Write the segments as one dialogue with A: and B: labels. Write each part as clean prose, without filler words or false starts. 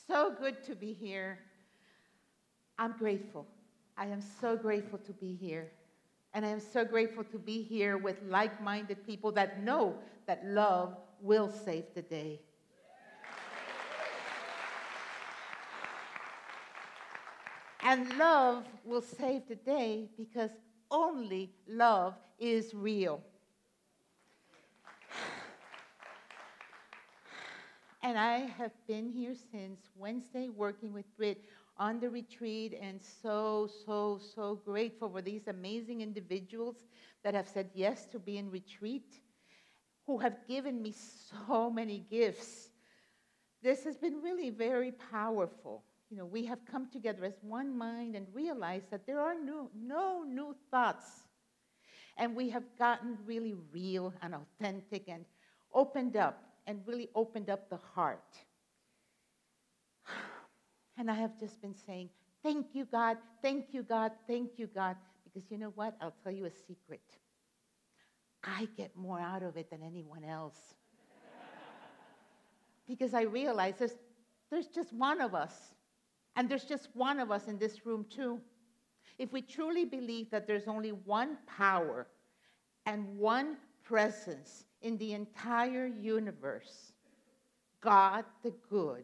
A: so good to be here. I'm grateful. I am so grateful to be here. And I am so grateful to be here with like-minded people that know that love will save the day. And love will save the day because only love is real. And I have been here since Wednesday working with Britt on the retreat, and so grateful for these amazing individuals that have said yes to be in retreat, who have given me so many gifts. This has been really very powerful. You know, we have come together as one mind and realized that there are no new thoughts. And we have gotten really real and authentic and opened up and really opened up the heart. And I have just been saying, thank you, God, thank you, God, thank you, God. Because you know what? I'll tell you a secret. I get more out of it than anyone else. Because I realize there's just one of us. And there's just one of us in this room too. If we truly believe that there's only one power and one presence in the entire universe, God the good,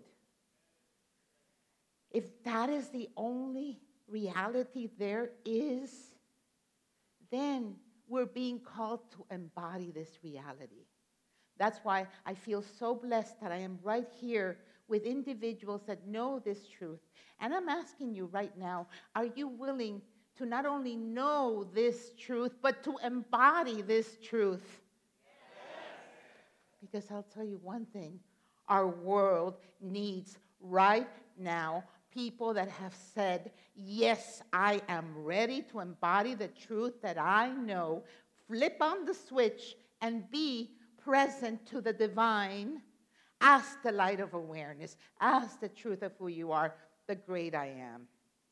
A: if that is the only reality there is, then we're being called to embody this reality. That's why I feel so blessed that I am right here with individuals that know this truth. And I'm asking you right now, are you willing to not only know this truth, but to embody this truth? Yes. Because I'll tell you one thing, our world needs right now people that have said, yes, I am ready to embody the truth that I know, flip on the switch and be present to the divine as the light of awareness, as the truth of who you are, the great I am.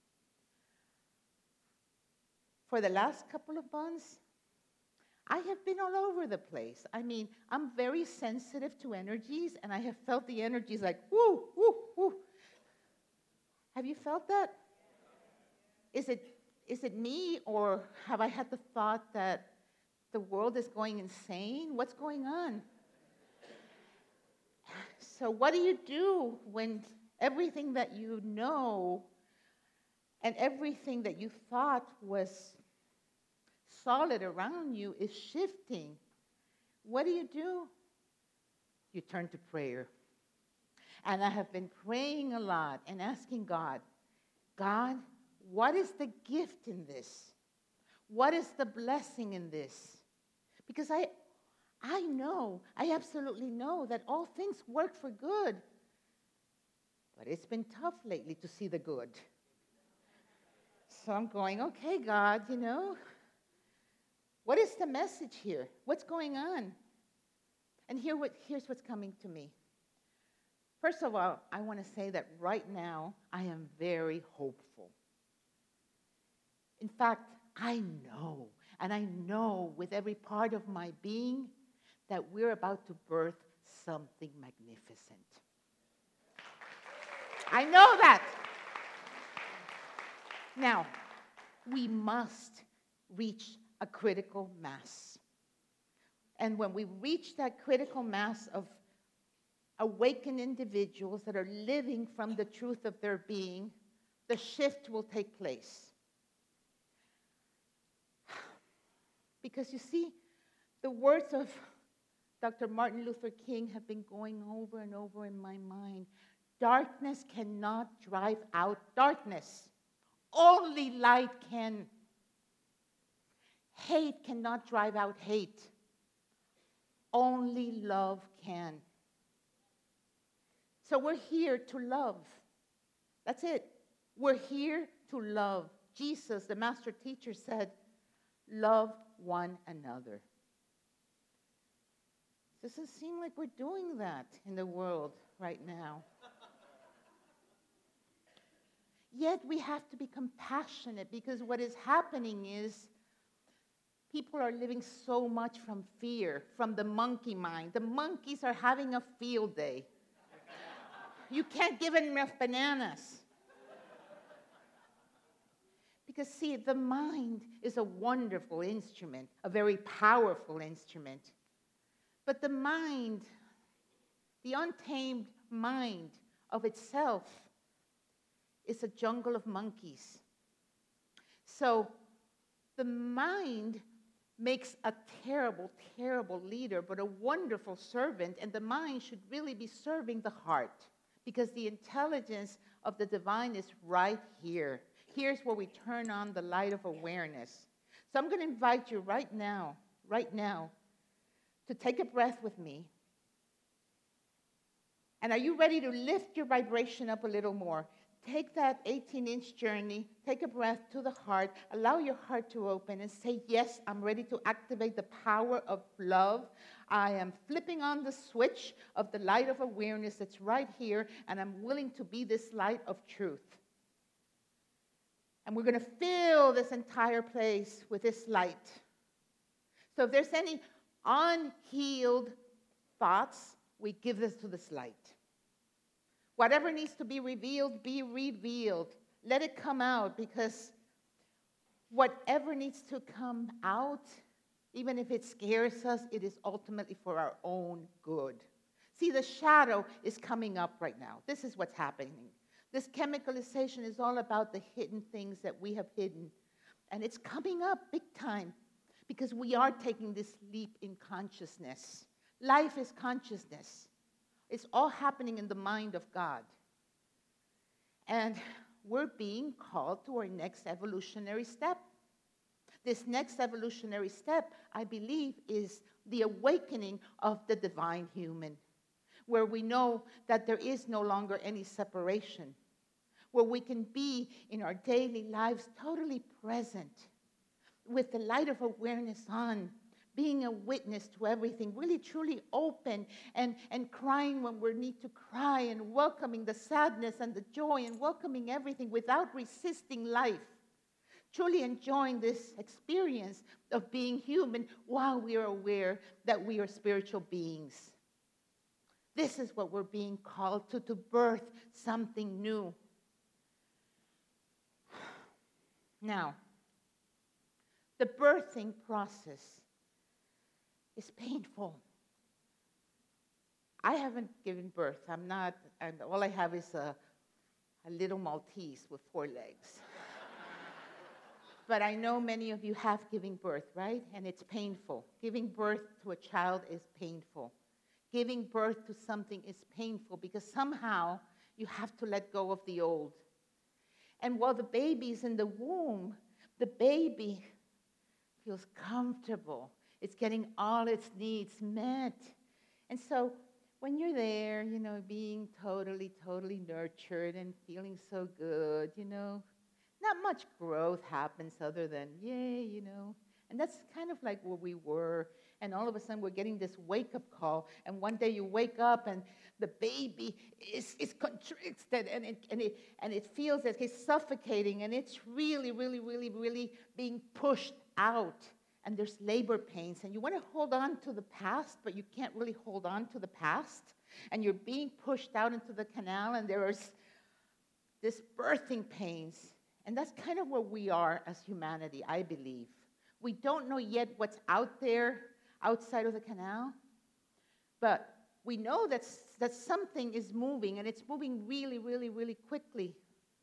A: For the last couple of months, I have been all over the place. I mean, I'm very sensitive to energies, and I have felt the energies like, woo, woo, woo. Have you felt that? Is it me, or have I had the thought that the world is going insane? What's going on? So what do you do when everything that you know and everything that you thought was solid around you is shifting? What do? You turn to prayer. And I have been praying a lot and asking God, what is the gift in this? What is the blessing in this? Because I absolutely know that all things work for good. But it's been tough lately to see the good. So I'm going, okay, God, what is the message here? What's going on? And here's what's coming to me. First of all, I want to say that right now, I am very hopeful. In fact, I know with every part of my being that we're about to birth something magnificent. I know that. Now, we must reach a critical mass. And when we reach that critical mass of awakened individuals that are living from the truth of their being, the shift will take place. Because you see, the words of Dr. Martin Luther King have been going over and over in my mind. Darkness cannot drive out darkness. Only light can. Hate cannot drive out hate. Only love can. So we're here to love. That's it. We're here to love. Jesus, the master teacher, said, love one another. Doesn't seem like we're doing that in the world right now. Yet we have to be compassionate, because what is happening is people are living so much from fear, from the monkey mind. The monkeys are having a field day. You can't give him enough bananas. Because, see, the mind is a wonderful instrument, a very powerful instrument. But the mind, the untamed mind of itself, is a jungle of monkeys. So the mind makes a terrible, terrible leader, but a wonderful servant, and the mind should really be serving the heart, because the intelligence of the divine is right here. Here's where we turn on the light of awareness. So I'm going to invite you right now, to take a breath with me. And are you ready to lift your vibration up a little more? Take that 18-inch journey, take a breath to the heart, allow your heart to open and say, yes, I'm ready to activate the power of love. I am flipping on the switch of the light of awareness that's right here, and I'm willing to be this light of truth. And we're going to fill this entire place with this light. So if there's any unhealed thoughts, we give this to this light. Whatever needs to be revealed, be revealed. Let it come out, because whatever needs to come out, even if it scares us, it is ultimately for our own good. See, the shadow is coming up right now. This is what's happening. This chemicalization is all about the hidden things that we have hidden. And it's coming up big time, because we are taking this leap in consciousness. Life is consciousness. It's all happening in the mind of God. And we're being called to our next evolutionary step. This next evolutionary step, I believe, is the awakening of the divine human, where we know that there is no longer any separation, where we can be in our daily lives totally present, with the light of awareness on, being a witness to everything, really truly open and crying when we need to cry, and welcoming the sadness and the joy, and welcoming everything without resisting life. Truly enjoying this experience of being human while we are aware that we are spiritual beings. This is what we're being called to birth something new. Now, the birthing process is painful. I haven't given birth. I'm not, and all I have is a little Maltese with 4 legs. But I know many of you have given birth, right? And it's painful. Giving birth to a child is painful. Giving birth to something is painful, because somehow you have to let go of the old. And while the baby's in the womb, the baby feels comfortable. It's getting all its needs met. And so when you're there, being totally, totally nurtured and feeling so good, not much growth happens other than, yay, And that's kind of like where we were. And all of a sudden, we're getting this wake-up call. And one day you wake up, and the baby is constricted, and it feels that he's suffocating, and it's really, really, really, really being pushed out. And there's labor pains. And you want to hold on to the past, but you can't really hold on to the past. And you're being pushed out into the canal, and there's this birthing pains. And that's kind of where we are as humanity, I believe. We don't know yet what's out there, outside of the canal. But we know that something is moving, and it's moving really, really, really quickly.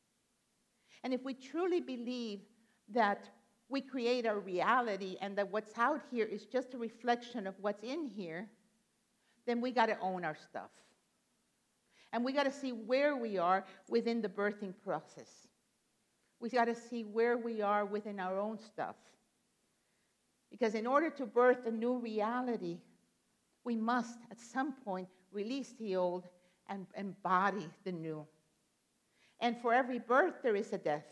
A: And if we truly believe that we create our reality and that what's out here is just a reflection of what's in here, then we got to own our stuff. And we got to see where we are within the birthing process. We got to see where we are within our own stuff. Because in order to birth a new reality, we must, at some point, release the old and embody the new. And for every birth, there is a death.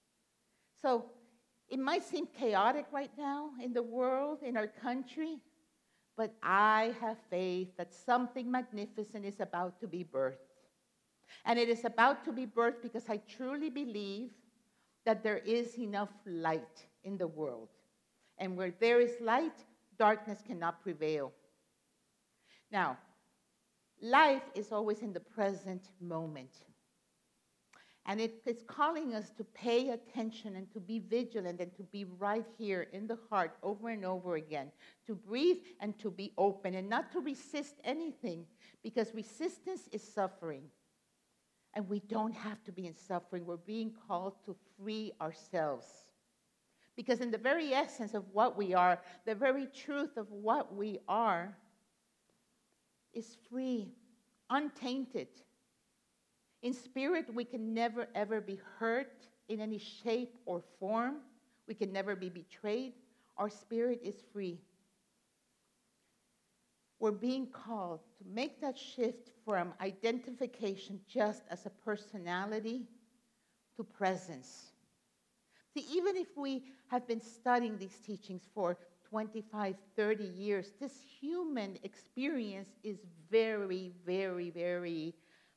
A: So it might seem chaotic right now in the world, in our country, but I have faith that something magnificent is about to be birthed. And it is about to be birthed because I truly believe that there is enough light in the world. And where there is light, darkness cannot prevail. Now, Life is always in the present moment. And it's calling us to pay attention and to be vigilant and to be right here in the heart over and over again, to breathe and to be open and not to resist anything, because resistance is suffering. And we don't have to be in suffering. We're being called to free ourselves. Because in the very essence of what we are, the very truth of what we are is free, untainted. In spirit, we can never, ever be hurt in any shape or form. We can never be betrayed. Our spirit is free. We're being called to make that shift from identification just as a personality to presence. See, even if we have been studying these teachings for 25, 30 years, this human experience is very, very, very,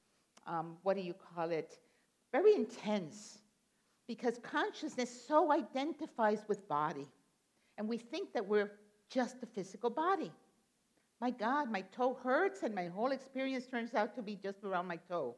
A: very intense. Because consciousness so identifies with body. And we think that we're just the physical body. My God, my toe hurts and my whole experience turns out to be just around my toe.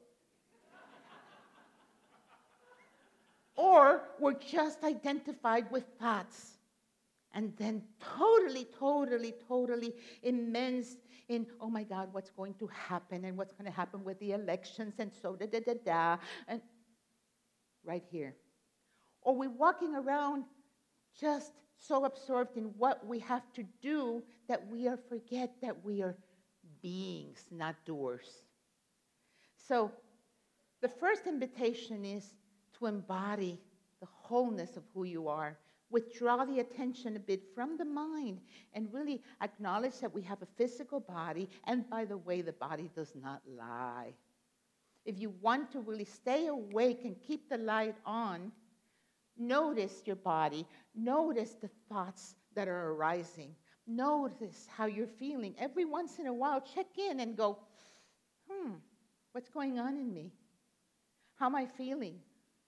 A: Or we're just identified with thoughts. And then totally immense in, oh my God, what's going to happen and what's going to happen with the elections and so da-da-da-da. And right here. Or we're walking around just so absorbed in what we have to do that we forget that we are beings, not doers. So the first invitation is to embody the wholeness of who you are. Withdraw the attention a bit from the mind and really acknowledge that we have a physical body. And by the way, the body does not lie. If you want to really stay awake and keep the light on, notice your body. Notice the thoughts that are arising. Notice how you're feeling. Every once in a while, check in and go, what's going on in me? How am I feeling?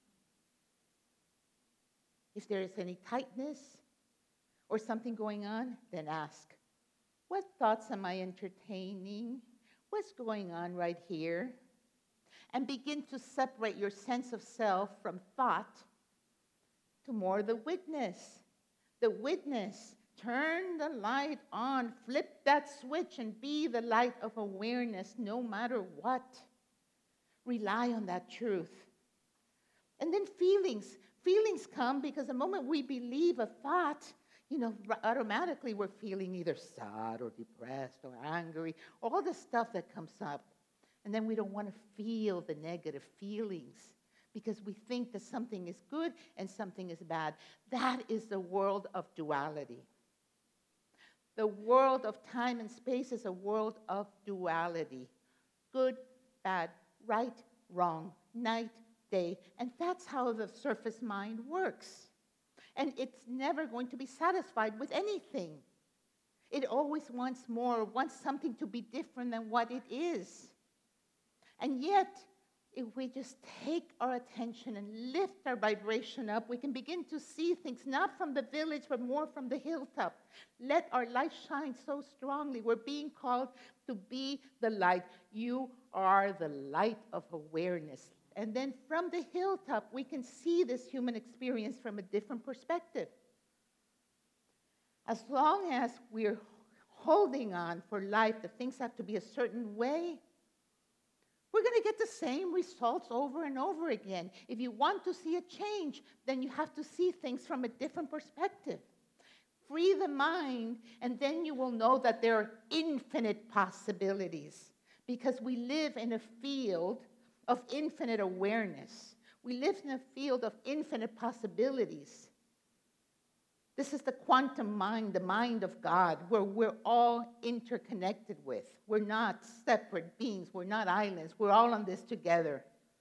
A: If there is any tightness or something going on, then ask, what thoughts am I entertaining? What's going on right here? And begin to separate your sense of self from thought to more the witness. The witness. Turn the light on. Flip that switch and be the light of awareness no matter what. Rely on that truth. And then feelings. Feelings come because the moment we believe a thought, automatically we're feeling either sad or depressed or angry, all the stuff that comes up. And then we don't want to feel the negative feelings because we think that something is good and something is bad. That is the world of duality. The world of time and space is a world of duality. Good, bad, right, wrong, night, day. And that's how the surface mind works. And it's never going to be satisfied with anything. It always wants more, wants something to be different than what it is. And yet, if we just take our attention and lift our vibration up, we can begin to see things not from the village, but more from the hilltop. Let our light shine so strongly. We're being called to be the light. You are the light of awareness. And then from the hilltop, we can see this human experience from a different perspective. As long as we're holding on for life, that things have to be a certain way, we're going to get the same results over and over again. If you want to see a change, then you have to see things from a different perspective. Free the mind, and then you will know that there are infinite possibilities. Because we live in a field of infinite awareness. We live in a field of infinite possibilities. This is the quantum mind, the mind of God, where we're all interconnected with. We're not separate beings. We're not islands. We're all on this together.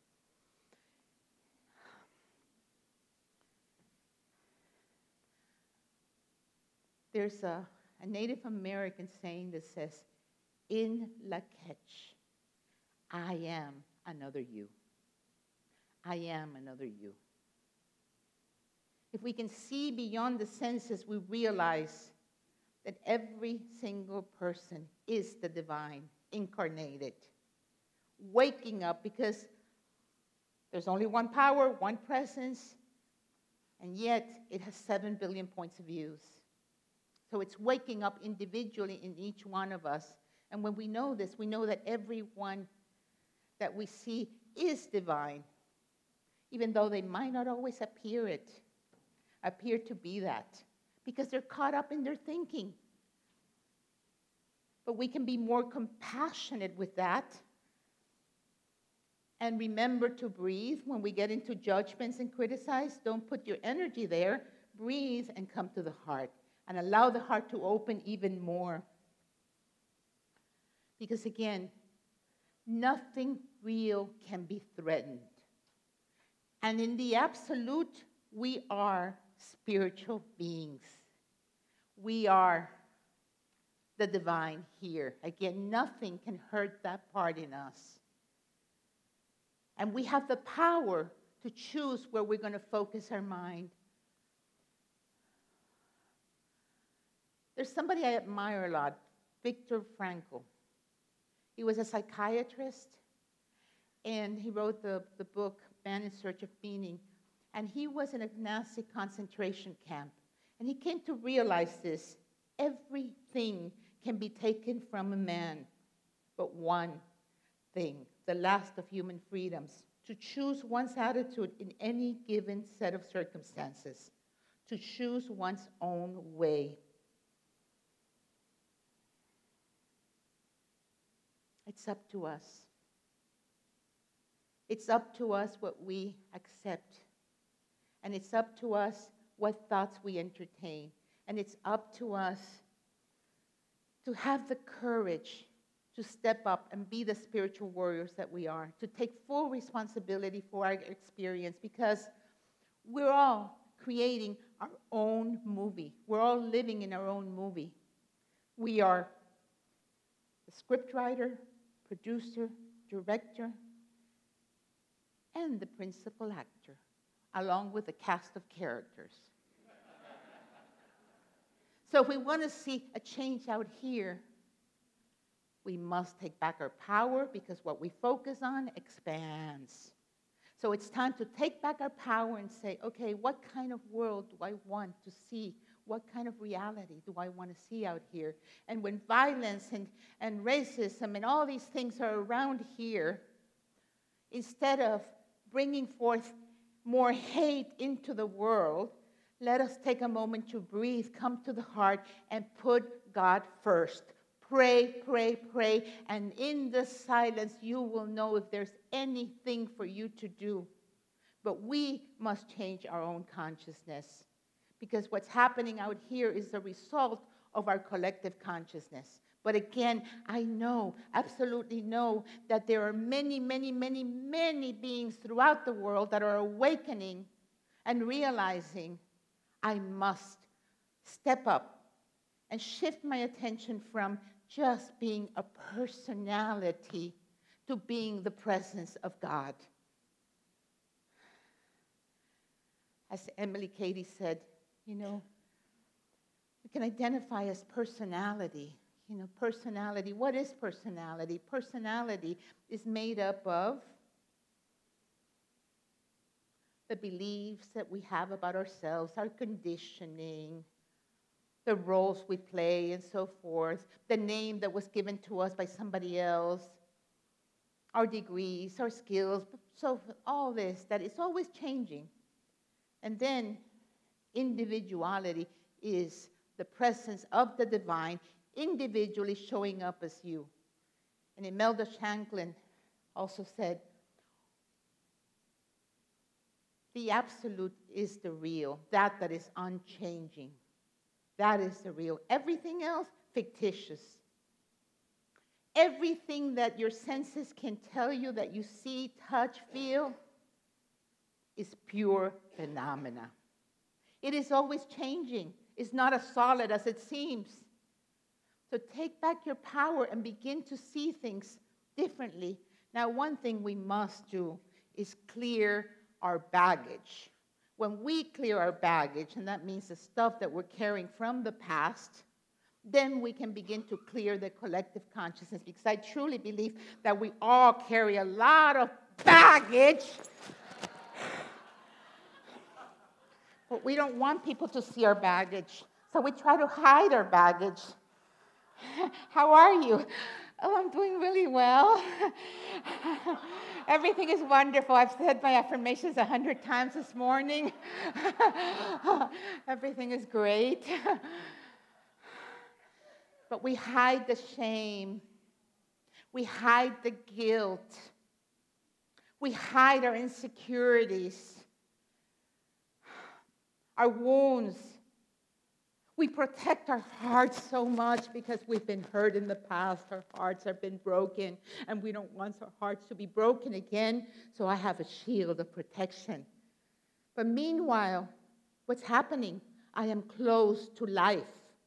A: There's a Native American saying that says, in Lak'ech, I am another you. I am another you. If we can see beyond the senses, we realize that every single person is the divine incarnated. Waking up, because there's only one power, one presence, and yet it has 7 billion points of views. So it's waking up individually in each one of us. And when we know this, we know that everyone that we see is divine, even though they might not always appear to be that, because they're caught up in their thinking. But we can be more compassionate with that. And remember to breathe when we get into judgments and criticize. Don't put your energy there. Breathe and come to the heart. And allow the heart to open even more. Because again, nothing real can be threatened. And in the absolute, we are spiritual beings. We are the divine here. Again, nothing can hurt that part in us. And we have the power to choose where we're going to focus our mind. There's somebody I admire a lot, Viktor Frankl. He was a psychiatrist, and he wrote the book, Man in Search of Meaning. And he was in a Nazi concentration camp. And he came to realize this. Everything can be taken from a man, but one thing, the last of human freedoms, to choose one's attitude in any given set of circumstances, to choose one's own way. It's up to us. It's up to us what we accept. And it's up to us what thoughts we entertain. And it's up to us to have the courage to step up and be the spiritual warriors that we are, to take full responsibility for our experience, because we're all creating our own movie. We're all living in our own movie. We are the scriptwriter, producer, director, and the principal actor, along with a cast of characters. So if we want to see a change out here, we must take back our power, because what we focus on expands. So it's time to take back our power and say, okay, what kind of world do I want to see? What kind of reality do I want to see out here? And when violence and racism and all these things are around here, instead of bringing forth more hate into the world, let us take a moment to breathe, come to the heart, and put God first. Pray, pray, pray, and in the silence you will know if there's anything for you to do. But we must change our own consciousness, because what's happening out here is the result of our collective consciousness. But again, I know, absolutely know, that there are many, many, many, many beings throughout the world that are awakening and realizing I must step up and shift my attention from just being a personality to being the presence of God. As Emily Cady said, we can identify as personality. Personality. What is personality? Personality is made up of the beliefs that we have about ourselves, our conditioning, the roles we play, and so forth, the name that was given to us by somebody else, our degrees, our skills, so all this, that it's always changing. And then individuality is the presence of the divine individually showing up as you. And Imelda Shanklin also said, the absolute is the real, that is unchanging. That is the real. Everything else, fictitious. Everything that your senses can tell you that you see, touch, feel, is pure phenomena. It is always changing. It's not as solid as it seems. So take back your power and begin to see things differently. Now, one thing we must do is clear our baggage. When we clear our baggage, and that means the stuff that we're carrying from the past, then we can begin to clear the collective consciousness, because I truly believe that we all carry a lot of baggage, but we don't want people to see our baggage, so we try to hide our baggage. How are you? Oh, I'm doing really well. Everything is wonderful. I've said my affirmations 100 times this morning. Everything is great. But we hide the shame. We hide the guilt. We hide our insecurities, our wounds. We protect our hearts so much because we've been hurt in the past. Our hearts have been broken, and we don't want our hearts to be broken again, so I have a shield of protection. But meanwhile, what's happening? I am close to life.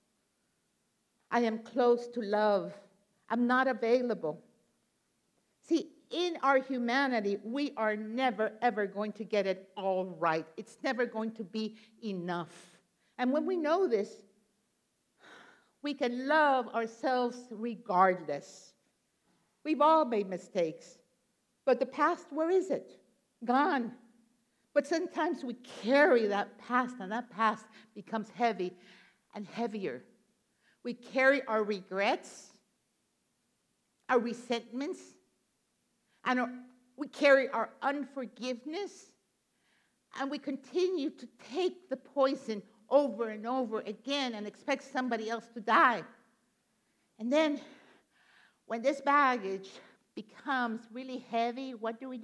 A: I am close to love. I'm not available. See, in our humanity, we are never, ever going to get it all right. It's never going to be enough. And when we know this, we can love ourselves regardless. We've all made mistakes. But the past, where is it? Gone. But sometimes we carry that past, and that past becomes heavy and heavier. We carry our regrets, our resentments, and we carry our unforgiveness, and we continue to take the poison over and over again and expect somebody else to die. And then when this baggage becomes really heavy, what do?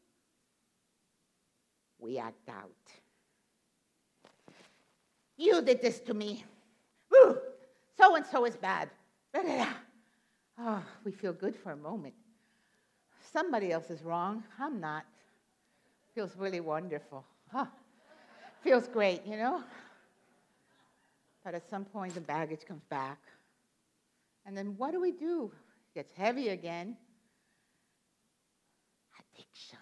A: We act out. You did this to me. Woo! So-and-so is bad. Oh, we feel good for a moment. Somebody else is wrong. I'm not. Feels really wonderful. Feels great, you know? But at some point, the baggage comes back. And then what do? It gets heavy again. Addictions.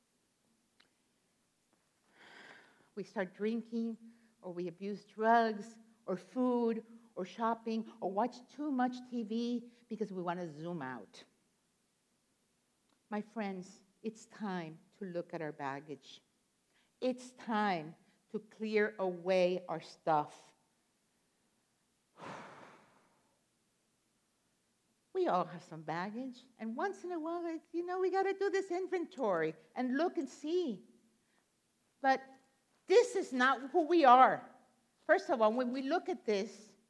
A: We start drinking, or we abuse drugs, or food, or shopping, or watch too much TV because we want to zoom out. My friends, it's time to look at our baggage. It's time to clear away our stuff. We all have some baggage, and once in a while, we got to do this inventory and look and see. But this is not who we are. First of all, when we look at this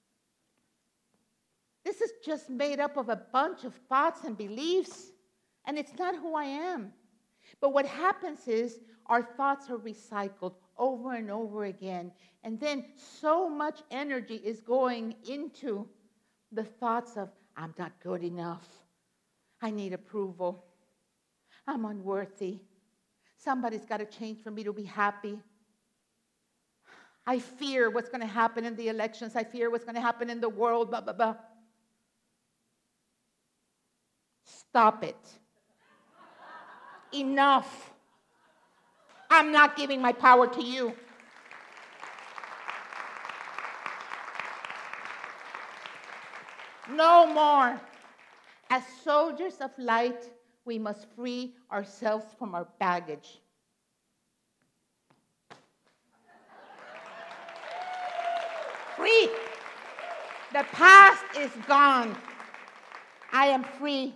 A: is just made up of a bunch of thoughts and beliefs, and it's not who I am. But what happens is our thoughts are recycled over and over again, and then so much energy is going into the thoughts of, I'm not good enough. I need approval. I'm unworthy. Somebody's got to change for me to be happy. I fear what's going to happen in the elections. I fear what's going to happen in the world, blah, blah, blah. Stop it. Enough. I'm not giving my power to you. No more. As soldiers of light, we must free ourselves from our baggage. Free. The past is gone. I am free.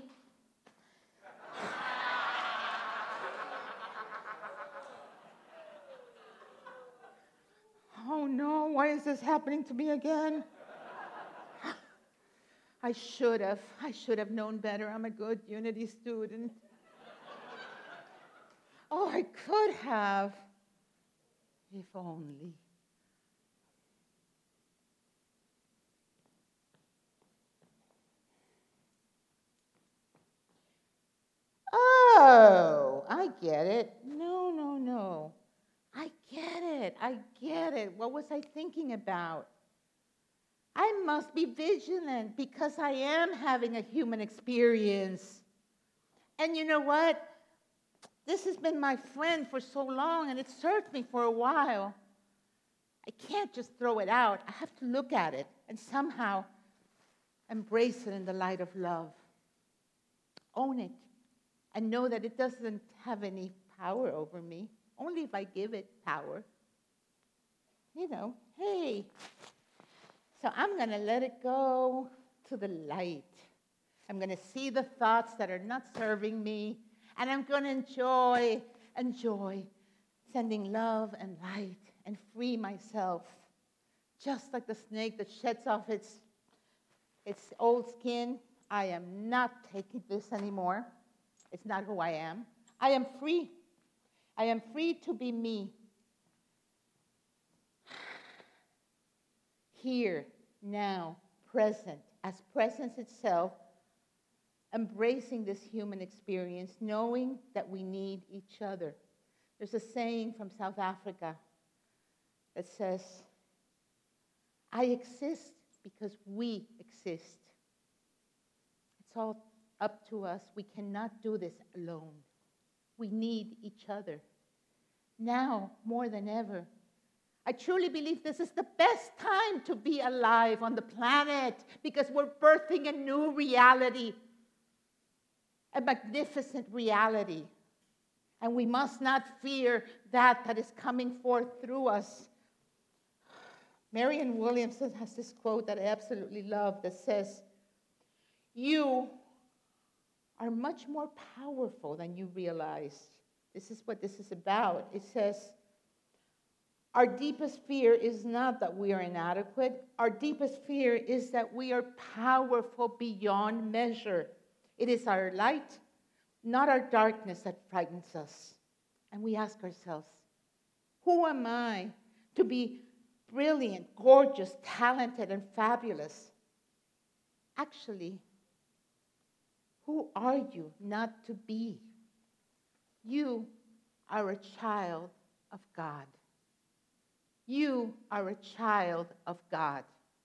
A: Oh no, why is this happening to me again? I should have known better. I'm a good Unity student. Oh, I could have, if only. Oh, I get it. No. I get it. What was I thinking about? I must be vigilant because I am having a human experience. And you know what? This has been my friend for so long, and it served me for a while. I can't just throw it out. I have to look at it and somehow Embrace it in the light of love. Own it. And know that it doesn't have any power over me. Only if I give it power. Hey. So I'm going to let it go to the light. I'm going to see the thoughts that are not serving me. And I'm going to enjoy sending love and light and free myself. Just like the snake that sheds off its old skin. I am not taking this anymore. It's not who I am. I am free. I am free to be me. Here, now, present, as presence itself, embracing this human experience, knowing that we need each other. There's a saying from South Africa that says, I exist because we exist. It's all up to us. We cannot do this alone. We need each other. Now, more than ever, I truly believe this is the best time to be alive on the planet because we're birthing a new reality, a magnificent reality. And we must not fear that is coming forth through us. Marianne Williamson has this quote that I absolutely love that says, you are much more powerful than you realize. This is what this is about. It says, our deepest fear is not that we are inadequate. Our deepest fear is that we are powerful beyond measure. It is our light, not our darkness, that frightens us. And we ask ourselves, who am I to be brilliant, gorgeous, talented, and fabulous? Actually, who are you not to be? You are a child of God. You are a child of God.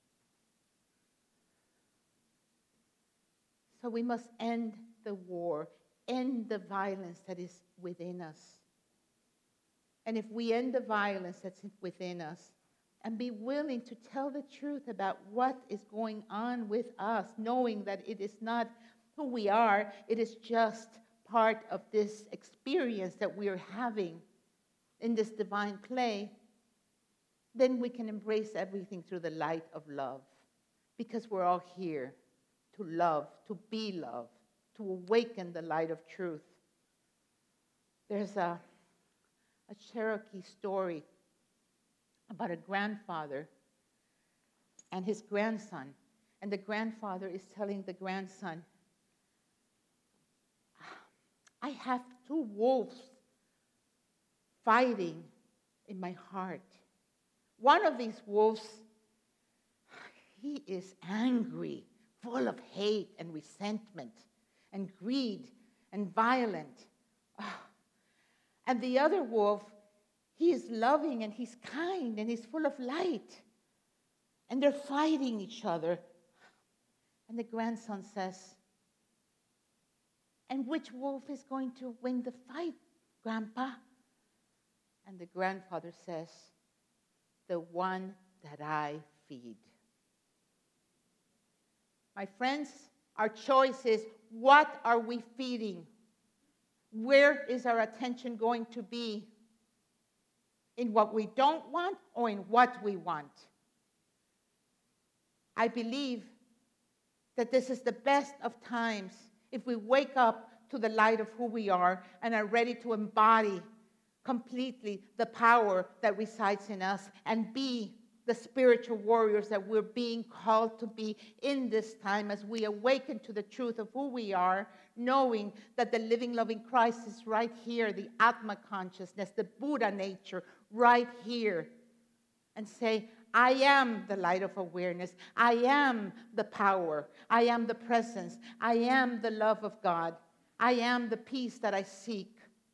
A: So we must end the war, end the violence that is within us. And if we end the violence that's within us and be willing to tell the truth about what is going on with us, knowing that it is not who we are, it is just part of this experience that we are having in this divine play, then we can embrace everything through the light of love. Because we're all here to love, to be love, to awaken the light of truth. There's a Cherokee story about a grandfather and his grandson. And the grandfather is telling the grandson, I have two wolves fighting in my heart. One of these wolves, he is angry, full of hate and resentment and greed and violent. And the other wolf, he is loving and he's kind and he's full of light. And they're fighting each other. And the grandson says, and which wolf is going to win the fight, Grandpa? And the grandfather says, the one that I feed. My friends, our choice is, what are we feeding? Where is our attention going to be? In what we don't want or in what we want? I believe that this is the best of times if we wake up to the light of who we are and are ready to embody completely the power that resides in us and be the spiritual warriors that we're being called to be in this time as we awaken to the truth of who we are, knowing that the living, loving Christ is right here, the Atma consciousness, the Buddha nature right here, and say, I am the light of awareness. I am the power. I am the presence. I am the love of God. I am the peace that I seek.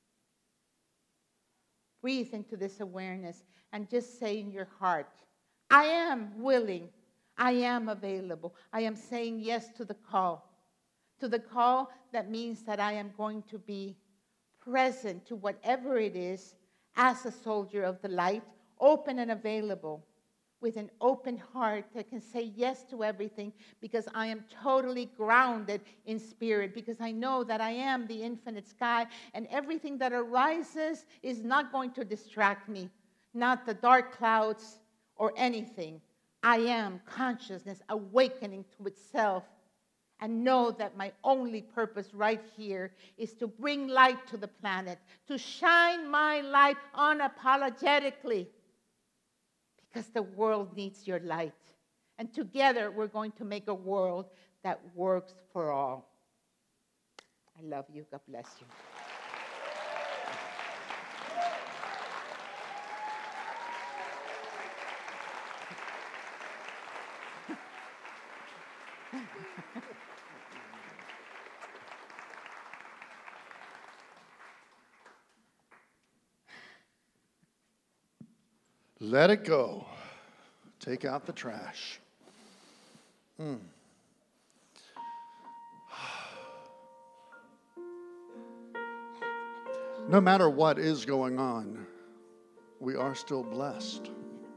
A: Breathe into this awareness and just say in your heart, I am willing. I am available. I am saying yes to the call. To the call that means that I am going to be present to whatever it is as a soldier of the light, open and available with an open heart that can say yes to everything because I am totally grounded in spirit, because I know that I am the infinite sky, and everything that arises is not going to distract me, not the dark clouds or anything. I am consciousness awakening to itself, and know that my only purpose right here is to bring light to the planet, to shine my light unapologetically, because the world needs your light. And together we're going to make a world that works for all. I love you. God bless you.
B: Let it go. Take out the trash. No matter what is going on, we are still blessed.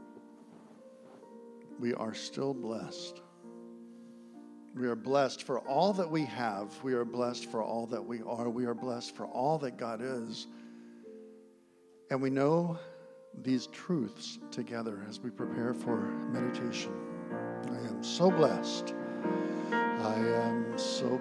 B: We are still blessed. We are blessed for all that we have. We are blessed for all that we are. We are blessed for all that God is. And we know these truths together as we prepare for meditation. I am so blessed. I am so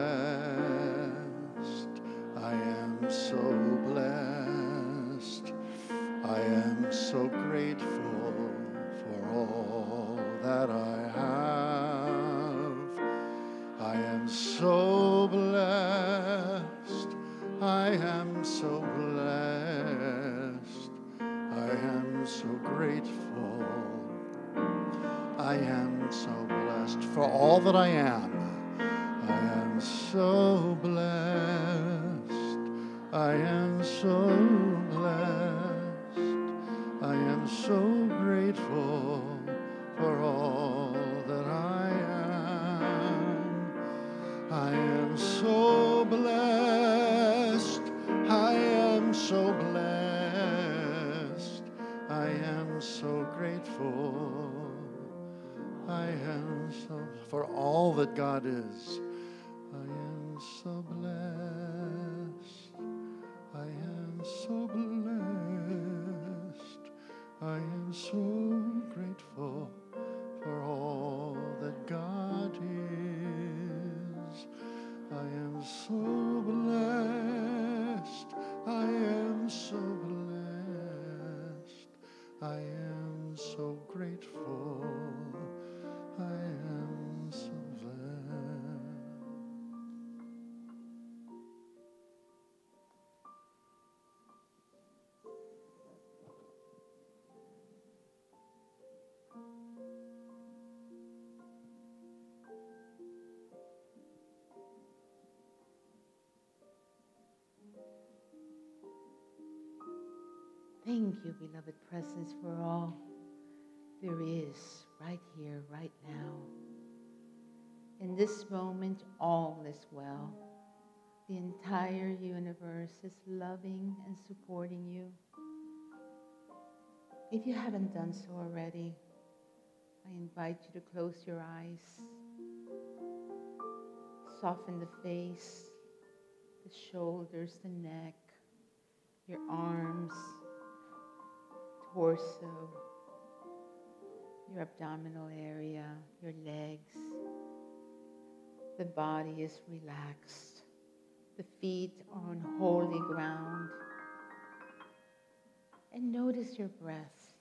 B: blessed. I am so blessed. I am so grateful for all that I have. I am so blessed. I am so blessed. I am so grateful. I am so blessed for all that I am. I am so blessed. I am so blessed. I am so grateful for all that I am. I am so blessed. I am so blessed. I am so grateful. I am so, for all that God is. I am so blessed. I am so blessed. I am so grateful for all that God is. I am so blessed. I am so blessed. I am so grateful. I am so blessed.
A: Thank you, beloved presence, for all there is right here, right now. In this moment, all is well. The entire universe is loving and supporting you. If you haven't done so already, I invite you to close your eyes, soften the face, the shoulders, the neck, your arms, torso, your abdominal area, your legs. The body is relaxed. The feet are on holy ground. And notice your breath.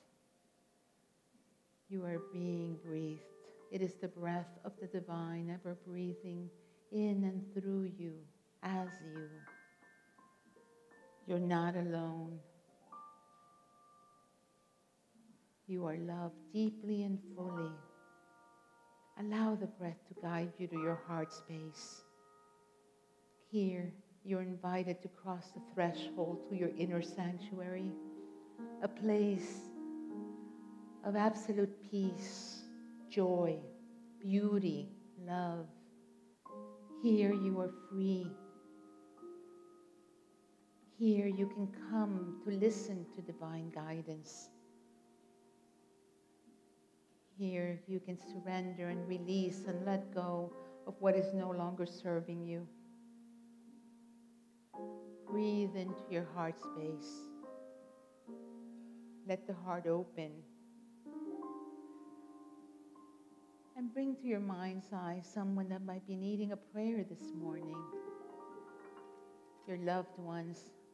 A: You are being breathed. It is the breath of the divine ever breathing in and through you, as you. You're not alone. You are loved deeply and fully. Allow the breath to guide you to your heart space. Here, you're invited to cross the threshold to your inner sanctuary, a place of absolute peace, joy, beauty, love. Here you are free. Here you can come to listen to divine guidance. here you can surrender and release and let go of what is no longer serving you. Breathe into your heart space. Let the heart open. And bring to your mind's eye someone that might be needing a prayer this morning. Your loved ones.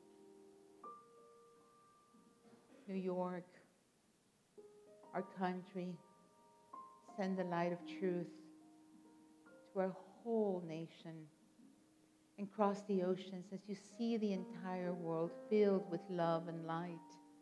A: New York, our country. Send the light of truth to our whole nation. And cross the oceans as you see the entire world filled with love and light.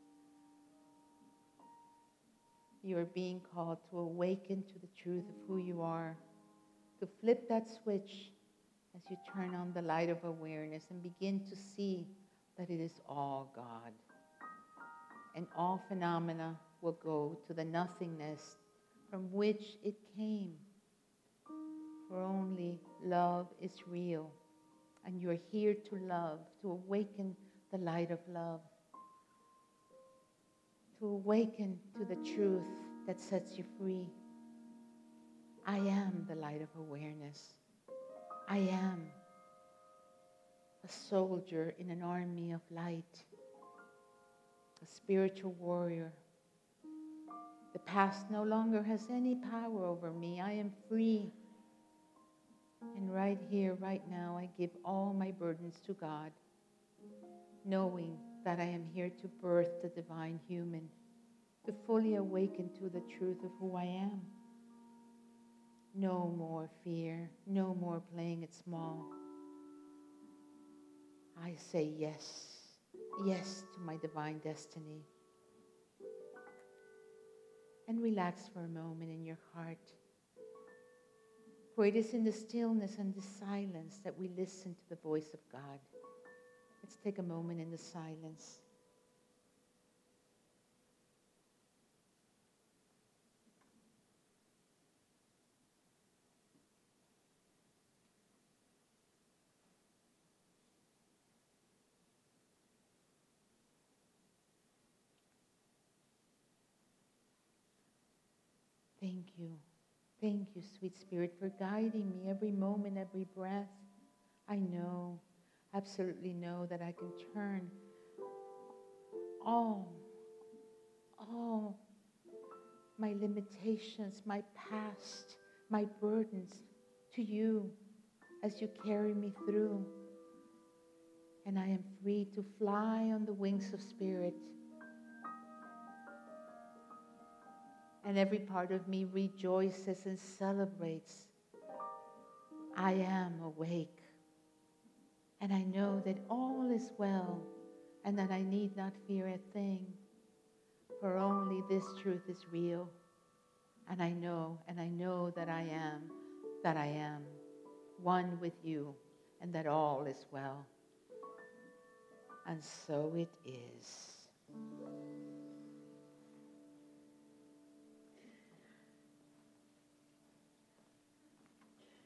A: You are being called to awaken to the truth of who you are, to flip that switch as you turn on the light of awareness and begin to see that it is all God. And all phenomena will go to the nothingness from which it came. For only love is real. And you are here to love, to awaken the light of love, to awaken to the truth that sets you free. I am the light of awareness. I am a soldier in an army of light, a spiritual warrior. The past no longer has any power over me. I am free. And right here, right now, I give all my burdens to God, knowing that I am here to birth the divine human, to fully awaken to the truth of who I am. No more fear, no more playing it small. I say yes, yes to my divine destiny. And relax for a moment in your heart. For it is in the stillness and the silence that we listen to the voice of God. Let's take a moment in the silence. Thank you. Thank you, sweet Spirit, for guiding me every moment, every breath. I know, absolutely know that I can turn all my limitations, my past, my burdens to you as you carry me through. And I am free to fly on the wings of Spirit. And every part of me rejoices and celebrates. I am awake. And I know that all is well and that I need not fear a thing. For only this truth is real. And I know that I am one with you and that all is well. And so it is.